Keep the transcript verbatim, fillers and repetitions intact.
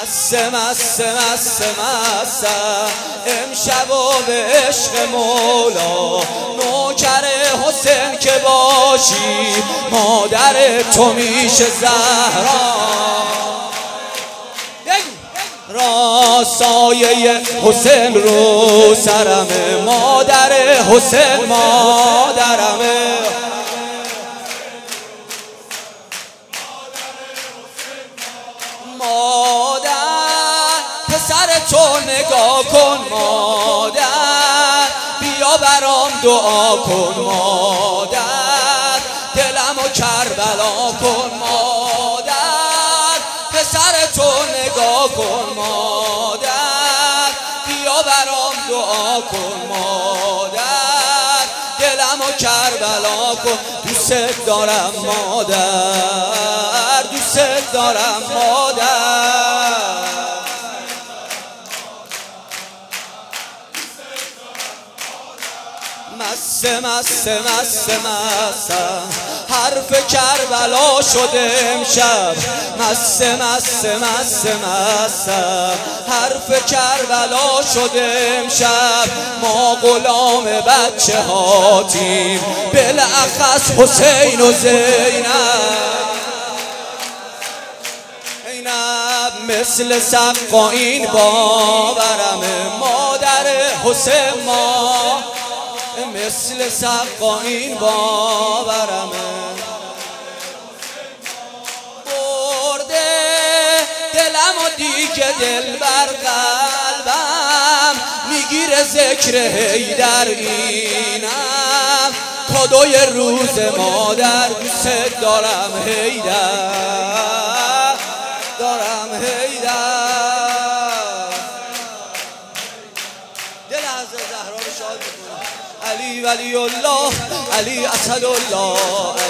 مست مست مست مستم امشب و به عشق مولا، نوکر حسین که باشی مادر تو میشه زهرا، را سایه حسین رو سرمه، مادر حسین مادرمه. مادر پسر تو نگاه کن، مادر بیا برام دعا کن، مادر دلمو کربلا کن، مادر پسر تو نگاه کن، مادر بیا برام دعا کن، مادر دلمو کربلا کن. دوست دارم مادر، دوست دارم مادر. مست مست مست مستم حرف کربلا شده امشب، مست مست مست مستم حرف کربلا شده امشب. ما غلام بچه هاتیم بالاخص حسین و زینب، مثل سقا این باورمه، مادر حسین ما مثل سقا این باورمه. برده دلم و دیگه دل بر قلبم، میگیره ذکر حیدر اینم کادوی روز مادر. دوست دارم حیدر، دارم حیدر. دل حضرت زهرا رو شاد میکنم. علی ولی الله، علی اسد الله.